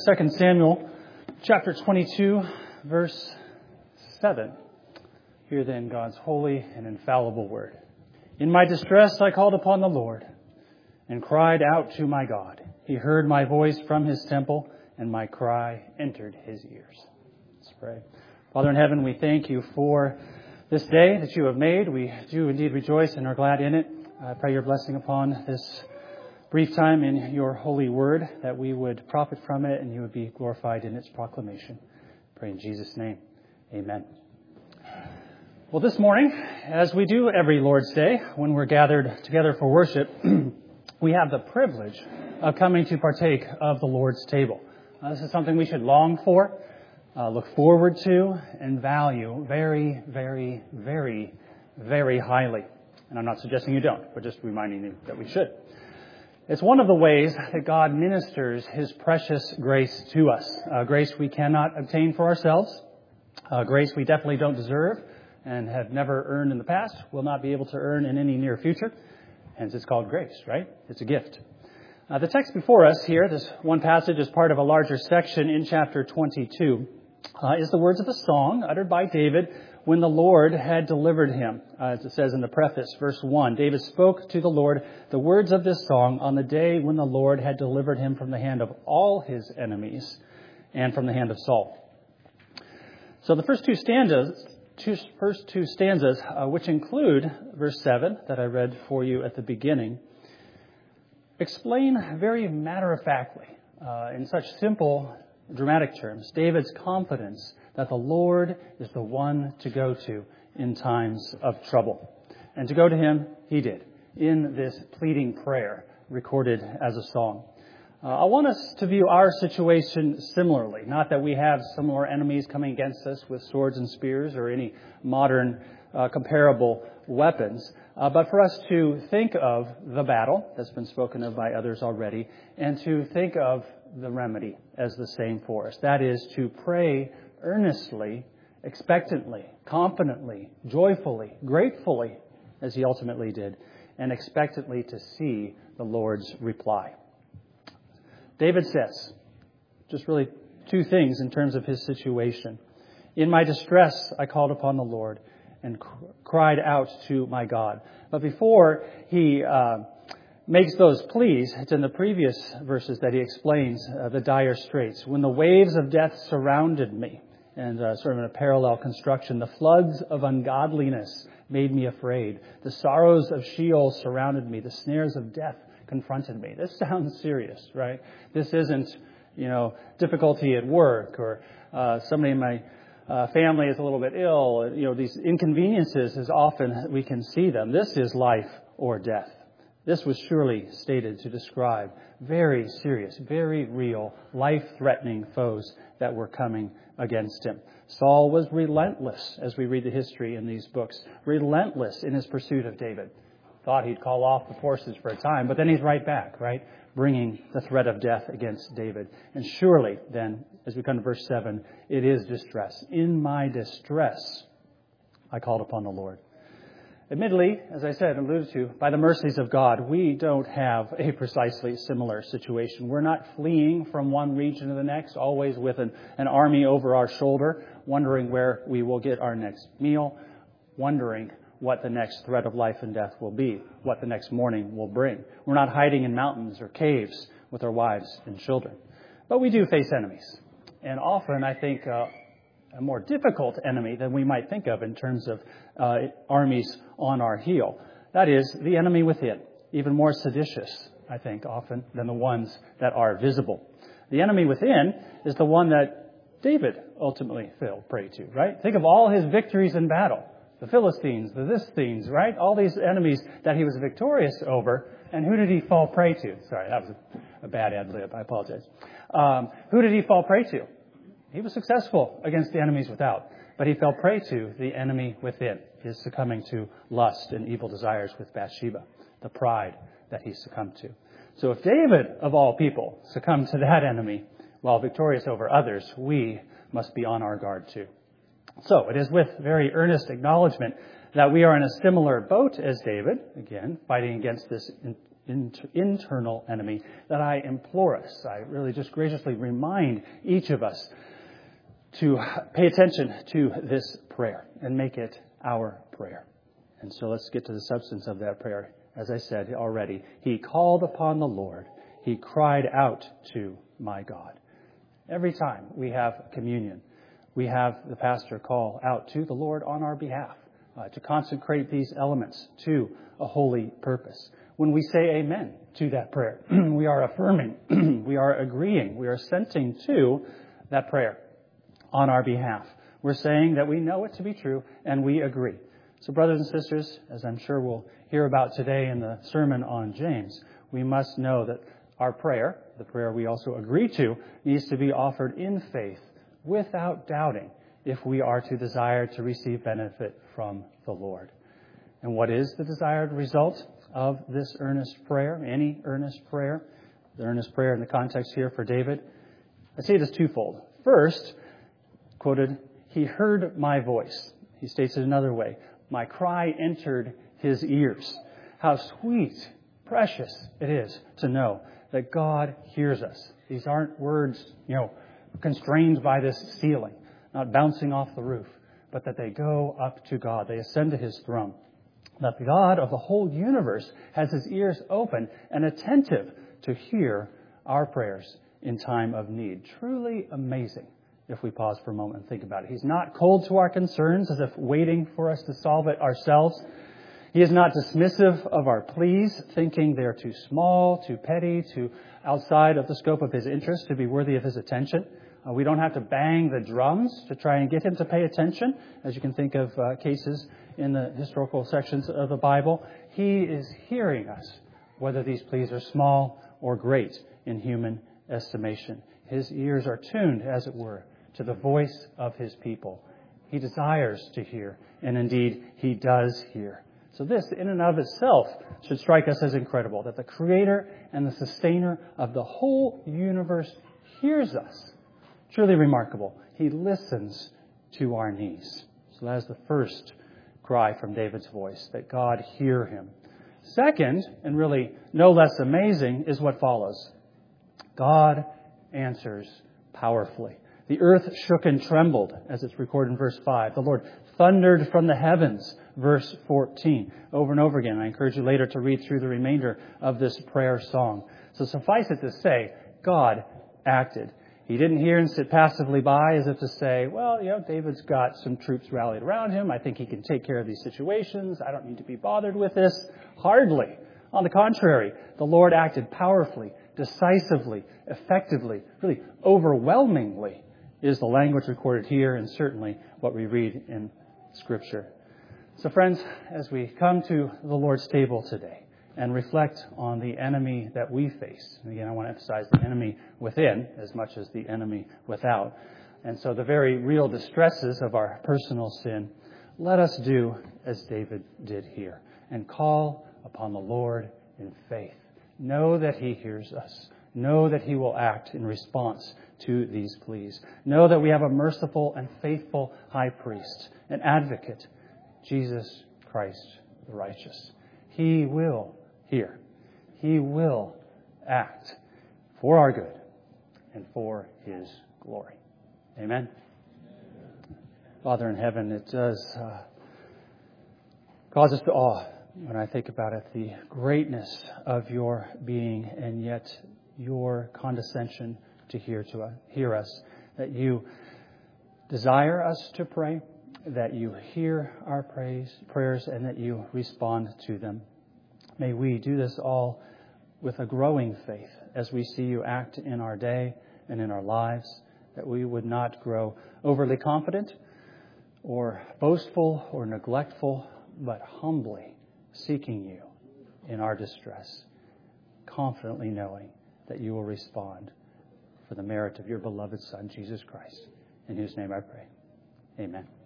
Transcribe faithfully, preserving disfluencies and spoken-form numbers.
Second Samuel chapter twenty-two, verse seven. Hear then God's holy and infallible word. In my distress I called upon the Lord and cried out to my God. He heard my voice from his temple, and my cry entered his ears. Let's pray. Father in heaven, we thank you for this day that you have made. We do indeed rejoice and are glad in it. I pray your blessing upon this brief time in your holy word, that we would profit from it and you would be glorified in its proclamation. Pray in Jesus' name. Amen. Well, this morning, as we do every Lord's Day, when we're gathered together for worship, we have the privilege of coming to partake of the Lord's table. Uh, this is something we should long for, uh, look forward to, and value very, very, very, very highly. And I'm not suggesting you don't, but just reminding you that we should. It's one of the ways that God ministers his precious grace to us. Uh, grace we cannot obtain for ourselves. Uh, grace we definitely don't deserve and have never earned in the past, will not be able to earn in any near future. Hence it's called grace, right? It's a gift. Uh, the text before us here, this one passage is part of a larger section in chapter twenty-two, uh, is the words of a song uttered by David when the Lord had delivered him. Uh, as it says in the preface, verse one, David spoke to the Lord the words of this song on the day when the Lord had delivered him from the hand of all his enemies and from the hand of Saul. So the first two stanzas, two, first two stanzas, uh, which include verse seven that I read for you at the beginning, explain very matter-of-factly, uh, in such simple, dramatic terms, David's confidence that the Lord is the one to go to in times of trouble. And to go to him, he did, in this pleading prayer recorded as a song. Uh, I want us to view our situation similarly. Not that we have similar enemies coming against us with swords and spears or any modern uh, comparable weapons, uh, but for us to think of the battle that's been spoken of by others already, and to think of the remedy as the same for us. That is to pray earnestly, expectantly, confidently, joyfully, gratefully, as he ultimately did, and expectantly to see the Lord's reply. David says, just really two things in terms of his situation. In my distress, I called upon the Lord and cr- cried out to my God. But before he uh, makes those pleas, it's in the previous verses that he explains uh, the dire straits. When the waves of death surrounded me, and uh, sort of in a parallel construction, the floods of ungodliness made me afraid. The sorrows of Sheol surrounded me. The snares of death confronted me. This sounds serious, right? This isn't, you know, difficulty at work or uh, somebody in my uh, family is a little bit ill. You know, these inconveniences, as often we can see them. This is life or death. This was surely stated to describe very serious, very real, life-threatening foes that were coming against him. Saul was relentless, as we read the history in these books, relentless in his pursuit of David. Thought he'd call off the forces for a time, but then he's right back, right? Bringing the threat of death against David. And surely, then, as we come to verse seven, it is distress. In my distress, I called upon the Lord. Admittedly, as I said, alluded to, by the mercies of God, we don't have a precisely similar situation. We're not fleeing from one region to the next, always with an, an army over our shoulder, wondering where we will get our next meal, wondering what the next threat of life and death will be, what the next morning will bring. We're not hiding in mountains or caves with our wives and children. But we do face enemies. And often, I think, uh, a more difficult enemy than we might think of in terms of uh, armies on our heel. That is the enemy within, even more seditious, I think, often than the ones that are visible. The enemy within is the one that David ultimately fell prey to, right? Think of all his victories in battle. The Philistines, the Thistines, right? All these enemies that he was victorious over. And who did he fall prey to? Sorry, that was a, a bad ad-lib. I apologize. Um, who did he fall prey to? He was successful against the enemies without, but he fell prey to the enemy within, his succumbing to lust and evil desires with Bathsheba, the pride that he succumbed to. So if David, of all people, succumbed to that enemy while victorious over others, we must be on our guard too. So it is with very earnest acknowledgement that we are in a similar boat as David, again, fighting against this inter- internal enemy, that I implore us, I really just graciously remind each of us to pay attention to this prayer and make it our prayer. And so let's get to the substance of that prayer. As I said already, he called upon the Lord. He cried out to my God. Every time we have communion, we have the pastor call out to the Lord on our behalf uh, to consecrate these elements to a holy purpose. When we say amen to that prayer, we are affirming, we are agreeing, we are assenting to that prayer on our behalf. We're saying that we know it to be true and we agree. So brothers and sisters, as I'm sure we'll hear about today in the sermon on James, we must know that our prayer, the prayer we also agree to, needs to be offered in faith without doubting if we are to desire to receive benefit from the Lord. And what is the desired result of this earnest prayer, any earnest prayer? The earnest prayer in the context here for David, I see it as twofold. First, quoted, he heard my voice. He states it another way. My cry entered his ears. How sweet, precious it is to know that God hears us. These aren't words, you know, constrained by this ceiling, not bouncing off the roof, but that they go up to God. They ascend to his throne. That the God of the whole universe has his ears open and attentive to hear our prayers in time of need. Truly amazing if we pause for a moment and think about it. He's not cold to our concerns as if waiting for us to solve it ourselves. He is not dismissive of our pleas, thinking they're too small, too petty, too outside of the scope of his interest to be worthy of his attention. Uh, we don't have to bang the drums to try and get him to pay attention, as you can think of uh, cases in the historical sections of the Bible. He is hearing us, whether these pleas are small or great in human estimation. His ears are tuned, as it were, to the voice of his people. He desires to hear, and indeed, he does hear. So this, in and of itself, should strike us as incredible, that the Creator and the Sustainer of the whole universe hears us. Truly remarkable. He listens to our needs. So that is the first cry from David's voice, that God hear him. Second, and really no less amazing, is what follows. God answers powerfully. The earth shook and trembled, as it's recorded in verse five. The Lord thundered from the heavens, verse fourteen. Over and over again. I encourage you later to read through the remainder of this prayer song. So suffice it to say, God acted. He didn't hear and sit passively by as if to say, well, you know, David's got some troops rallied around him. I think he can take care of these situations. I don't need to be bothered with this. Hardly. On the contrary, the Lord acted powerfully, decisively, effectively, really overwhelmingly is the language recorded here and certainly what we read in Scripture. So friends, as we come to the Lord's table today and reflect on the enemy that we face, and again I want to emphasize the enemy within as much as the enemy without, and so the very real distresses of our personal sin, let us do as David did here and call upon the Lord in faith. Know that he hears us. Know that he will act in response to these pleas. Know that we have a merciful and faithful high priest, an advocate, Jesus Christ the righteous. He will hear. He will act for our good and for his glory. Amen. Father in heaven, it does uh, cause us to awe when I think about it, the greatness of your being and yet your condescension to hear to uh, hear us, that you desire us to pray, that you hear our praise, prayers, and that you respond to them. May we do this all with a growing faith as we see you act in our day and in our lives, that we would not grow overly confident or boastful or neglectful, but humbly seeking you in our distress, confidently knowing that you will respond for the merit of your beloved Son, Jesus Christ, in whose name I pray. Amen.